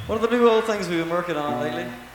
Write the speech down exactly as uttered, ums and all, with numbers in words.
What are the new old things we've been working on lately?